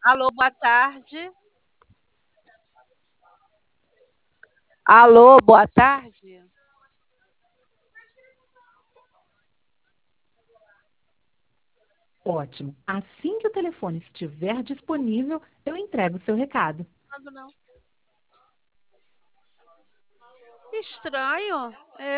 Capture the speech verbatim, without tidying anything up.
Alô, boa tarde. Alô, boa tarde. Ótimo. Assim que o telefone estiver disponível, eu entrego o seu recado. Não, não. Estranho.